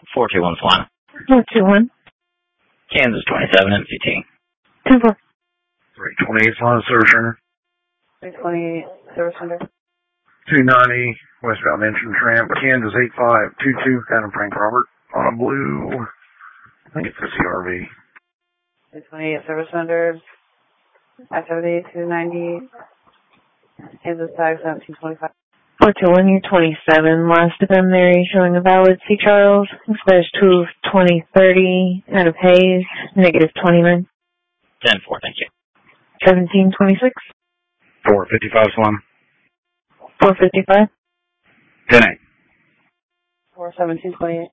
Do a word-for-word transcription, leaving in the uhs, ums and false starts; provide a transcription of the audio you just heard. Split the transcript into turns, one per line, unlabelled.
four two one Swan.
four two one.
Kansas twenty-seven M C T.
ten four.
three twenty-eight Swan Service Center.
three twenty-eight Service Center.
two ninety westbound engine tramp. Kansas eight five two two. Adam Frank Robert on a blue. I think it's a C R V.
three twenty-eight Service Center. I seventy two ninety. Kansas tag seventeen twenty-five. four two one, you're twenty-seven. Last of them there, you're showing a valid C. Charles. There's two twenty thirty out of Hayes. Negative twenty-nine.
ten four, thank you.
seventeen twenty-six.
four fifty-five Swan.
four fifty-five.
ten eight.
four seventeen twenty-eight.